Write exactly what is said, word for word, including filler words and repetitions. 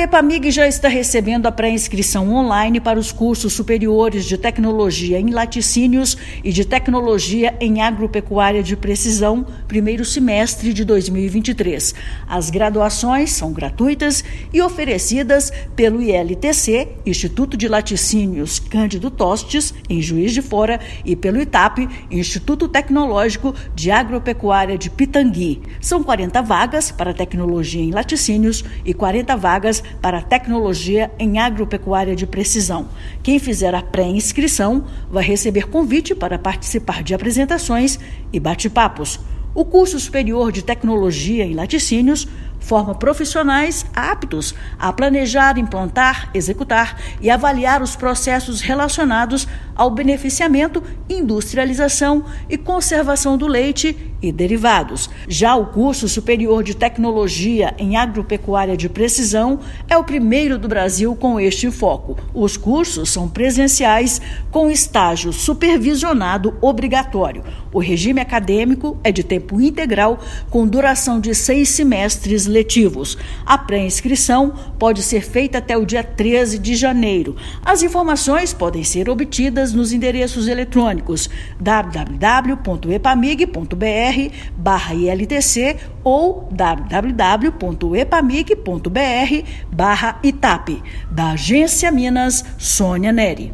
EPAMIG já está recebendo a pré-inscrição online para os cursos superiores de tecnologia em laticínios e de tecnologia em agropecuária de precisão, primeiro semestre de dois mil e vinte e três. As graduações são gratuitas e oferecidas pelo I L T C, Instituto de Laticínios Cândido Tostes, em Juiz de Fora, e pelo ITAP, Instituto Tecnológico de Agropecuária de Pitangui. São quarenta vagas para tecnologia em laticínios e quarenta vagas para tecnologia em agropecuária de precisão. Quem fizer a pré-inscrição vai receber convite para participar de apresentações e bate-papos. O curso superior de tecnologia em laticínios forma profissionais aptos a planejar, implantar, executar e avaliar os processos relacionados ao beneficiamento, industrialização e conservação do leite e derivados. Já o curso superior de tecnologia em agropecuária de precisão é o primeiro do Brasil com este foco. Os cursos são presenciais com estágio supervisionado obrigatório. O regime acadêmico é de tempo integral com duração de seis semestres letivos. A pré-inscrição pode ser feita até o dia treze de janeiro. As informações podem ser obtidas nos endereços eletrônicos w w w ponto epamig ponto b r barra I L T C ou w w w ponto epamig ponto b r barra ITAP. Da Agência Minas, Sônia Neri.